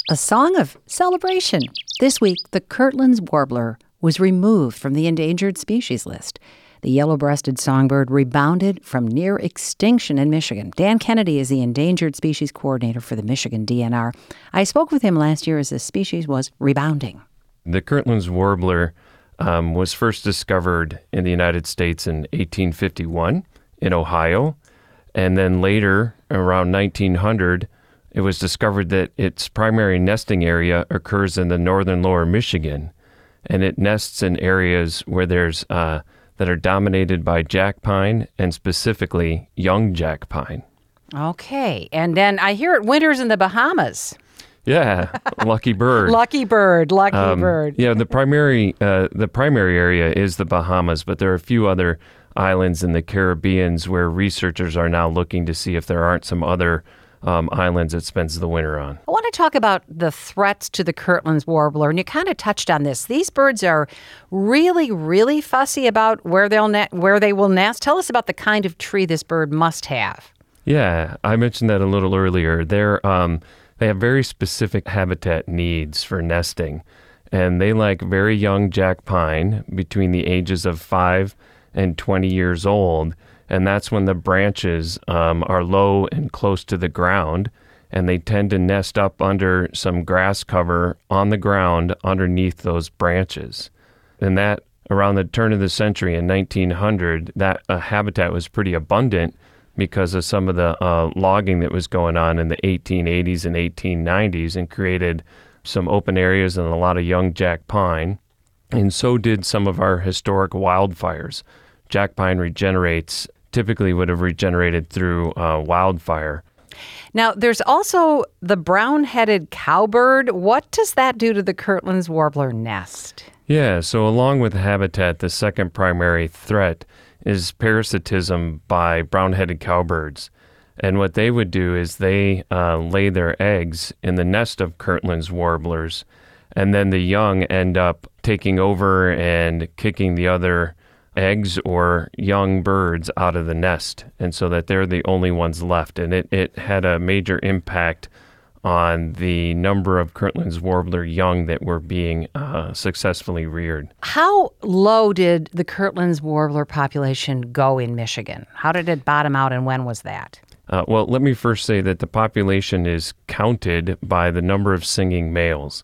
A song of celebration. This week, the Kirtland's warbler was removed from the endangered species list. The yellow-breasted songbird rebounded from near extinction in Michigan. Dan Kennedy is the endangered species coordinator for the Michigan DNR. I spoke with him last year as the species was rebounding. The Kirtland's warbler was first discovered in the United States in 1851 in Ohio, and then later, around 1900, it was discovered that its primary nesting area occurs in the northern lower Michigan, and it nests in areas where there's that are dominated by jack pine, and specifically young jack pine. Okay, and then I hear it winters in the Bahamas. Yeah, lucky bird. Lucky bird. Yeah, the primary area is the Bahamas, but there are a few other islands in the Caribbean where researchers are now looking to see if there aren't some other islands it spends the winter on. I want to talk about the threats to the Kirtland's warbler, and you kind of touched on this. These birds are really, really fussy about where they will nest. Tell us about the kind of tree this bird must have. Yeah, I mentioned that a little earlier. They have very specific habitat needs for nesting, and they like very young jack pine between the ages of 5 and 20 years old. And that's when the branches are low and close to the ground, and they tend to nest up under some grass cover on the ground underneath those branches. And that, around the turn of the century in 1900, that habitat was pretty abundant because of some of the logging that was going on in the 1880s and 1890s and created some open areas and a lot of young jack pine. And so did some of our historic wildfires. Jack pine typically would have regenerated through wildfire. Now, there's also the brown-headed cowbird. What does that do to the Kirtland's warbler nest? Yeah, so along with habitat, the second primary threat is parasitism by brown-headed cowbirds. And what they would do is they lay their eggs in the nest of Kirtland's warblers, and then the young end up taking over and kicking the other eggs or young birds out of the nest, and so that they're the only ones left. And it had a major impact on the number of Kirtland's warbler young that were being successfully reared. How low did the Kirtland's warbler population go in Michigan? How did it bottom out, and when was that? Well, let me first say that the population is counted by the number of singing males.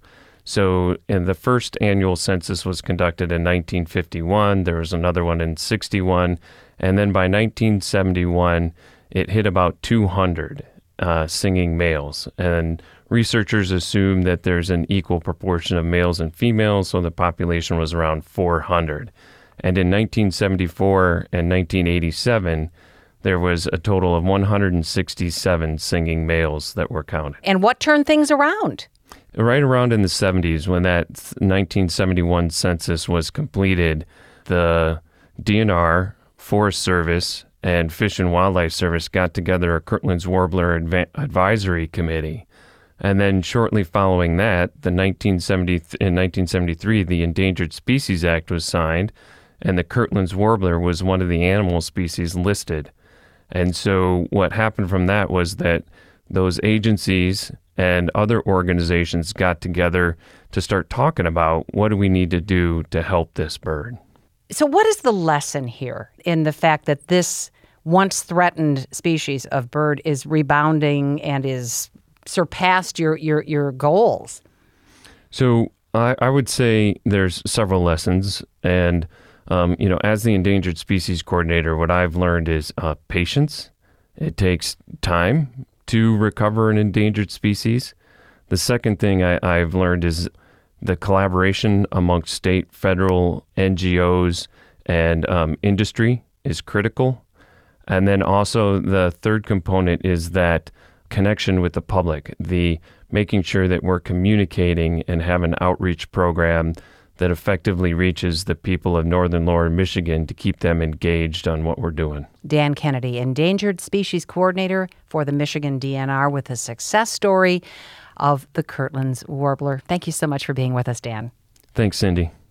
So the first annual census was conducted in 1951. There was another one in 61. And then by 1971, it hit about 200 singing males. And researchers assume that there's an equal proportion of males and females, so the population was around 400. And in 1974 and 1987, there was a total of 167 singing males that were counted. And what turned things around? Right around in the 70s, when that 1971 census was completed, the DNR, Forest Service, and Fish and Wildlife Service got together a Kirtland's Warbler Advisory Committee. And then shortly following that, in 1973, the Endangered Species Act was signed, and the Kirtland's Warbler was one of the animal species listed. And so what happened from that was that those agencies and other organizations got together to start talking about what do we need to do to help this bird. So what is the lesson here in the fact that this once threatened species of bird is rebounding and is surpassed your goals? So I would say there's several lessons. And, as the endangered species coordinator, what I've learned is patience. It takes time to recover an endangered species. The second thing I've learned is the collaboration amongst state, federal, NGOs, and industry is critical. And then also the third component is that connection with the public, the making sure that we're communicating and have an outreach program that effectively reaches the people of northern lower Michigan to keep them engaged on what we're doing. Dan Kennedy, Endangered Species Coordinator for the Michigan DNR, with a success story of the Kirtland's warbler. Thank you so much for being with us, Dan. Thanks, Cindy.